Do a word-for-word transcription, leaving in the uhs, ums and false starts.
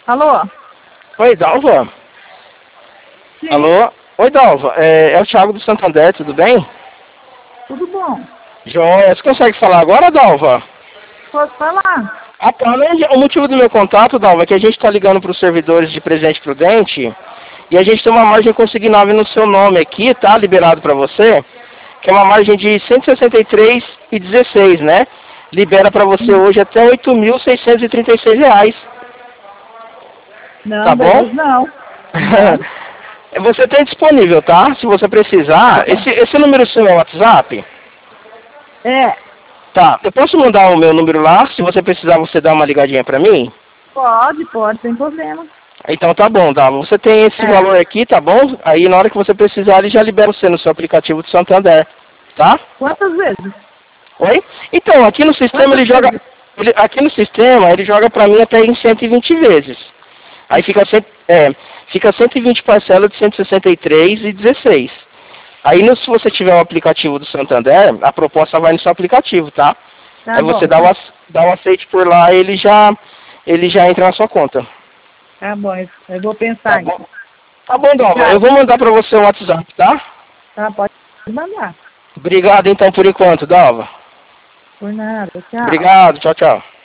Alô? Oi, Dalva? Sim. Alô? Oi, Dalva. É, é o Thiago do Santander, tudo bem? Tudo bom? Joia. Você consegue falar agora, Dalva? Posso falar? Ah, tá. O motivo do meu contato, Dalva, é que a gente está ligando para os servidores de Presidente Prudente e a gente tem uma margem consignável no seu nome aqui, tá? Liberado para você, que é uma margem de cento e sessenta e três reais e dezesseis, né? Libera para você Hum. hoje até oito mil seiscentos e trinta e seis reais. Não, Tá bom? beleza, não. Não. Você tem disponível, tá? Se você precisar. Esse, esse número seu é o WhatsApp? É, Tá. Eu posso mandar o meu número lá? Se você precisar, você dá uma ligadinha pra mim? pode, pode, sem problema. Então tá bom, Dava. Você tem esse É. valor aqui, tá bom? Aí na hora que você precisar, ele já libera você no seu aplicativo do Santander. Tá? Quantas vezes? Oi? Então, aqui no sistema Quantas ele joga. vezes? Ele, aqui no sistema ele joga pra mim até em cento e vinte vezes. Aí fica, cem, é, fica cento e vinte parcelas de cento e sessenta e três e dezesseis. Aí no, se você tiver o aplicativo do Santander, a proposta vai no seu aplicativo, tá? Tá Aí bom. você dá o, ace- dá o aceite por lá e ele já, ele já entra na sua conta. Tá bom, eu eu vou pensar Tá nisso. bom? Tá bom, Dalva. Eu vou mandar pra você o WhatsApp, tá? Tá, pode mandar. Obrigado então por enquanto, Dalva. Por nada, tchau. Obrigado, tchau, tchau.